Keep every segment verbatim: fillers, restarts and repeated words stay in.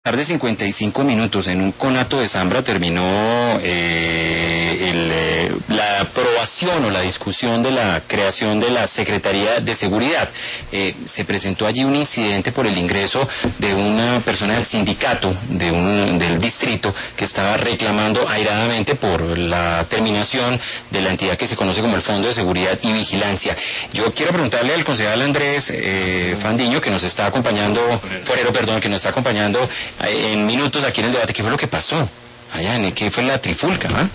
Tarde cincuenta y cinco minutos, en un conato de Zambra terminó eh, el, eh, la aprobación o la discusión de la creación de la Secretaría de Seguridad. Eh, se presentó allí un incidente por el ingreso de una persona del sindicato de un, del distrito que estaba reclamando airadamente por la terminación de la entidad que se conoce como el Fondo de Seguridad y Vigilancia. Yo quiero preguntarle al concejal Andrés eh, Fandiño, que nos está acompañando, Forero, perdón, que nos está acompañando en minutos aquí en el debate, ¿qué fue lo que pasó allá? ¿Qué fue la trifulca? ¿eh?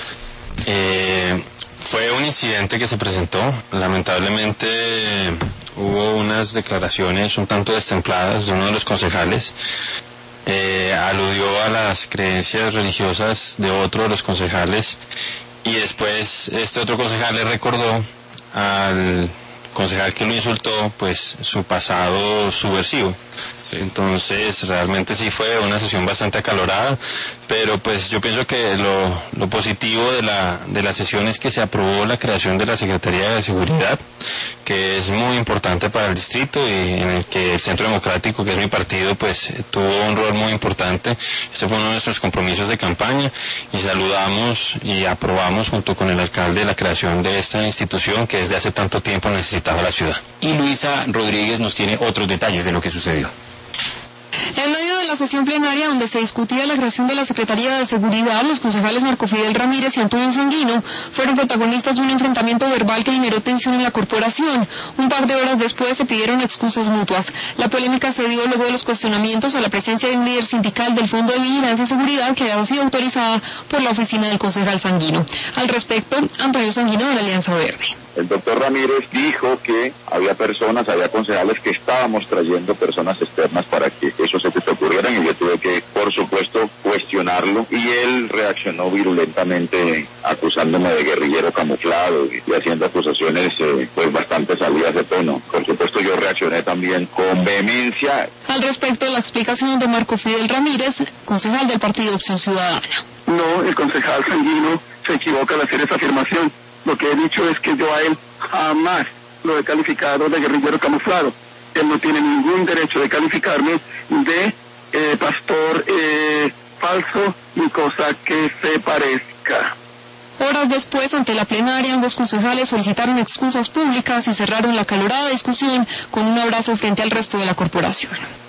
Eh, fue un incidente que se presentó. Lamentablemente hubo unas declaraciones un tanto destempladas de uno de los concejales. Eh, aludió a las creencias religiosas de otro de los concejales y después este otro concejal le recordó al concejal que lo insultó pues su pasado subversivo. Sí. Entonces realmente sí fue una sesión bastante acalorada, pero pues yo pienso que lo, lo positivo de la, de la sesión es que se aprobó la creación de la Secretaría de Seguridad, que es muy importante para el distrito y en el que el Centro Democrático, que es mi partido, pues tuvo un rol muy importante. Ese fue uno de nuestros compromisos de campaña y saludamos y aprobamos junto con el alcalde la creación de esta institución que desde hace tanto tiempo necesitaba la ciudad. Y Luisa Rodríguez nos tiene otros detalles de lo que sucedió. En medio de la sesión plenaria donde se discutía la creación de la Secretaría de Seguridad, los concejales Marco Fidel Ramírez y Antonio Sanguino fueron protagonistas de un enfrentamiento verbal que generó tensión en la corporación. Un par de horas después se pidieron excusas mutuas. La polémica se dio luego de los cuestionamientos a la presencia de un líder sindical del Fondo de Vigilancia y Seguridad que había sido autorizada por la oficina del concejal Sanguino. Al respecto, Antonio Sanguino de la Alianza Verde. El doctor Ramírez dijo que había personas, había concejales que estábamos trayendo personas externas para que esos hechos ocurrieran y yo tuve que, por supuesto, cuestionarlo y él reaccionó virulentamente acusándome de guerrillero camuflado y, y haciendo acusaciones eh, pues bastante salidas de tono. Por supuesto yo reaccioné también con vehemencia. Al respecto, la explicación de Marco Fidel Ramírez, concejal del Partido Opción Ciudadana. No, el concejal Sanguino se equivoca al hacer esa afirmación. Lo que he dicho es que yo a él jamás lo he calificado de guerrillero camuflado. Él no tiene ningún derecho de calificarme de eh, pastor eh, falso ni cosa que se parezca. Horas después, ante la plenaria, ambos concejales solicitaron excusas públicas y cerraron la acalorada discusión con un abrazo frente al resto de la corporación.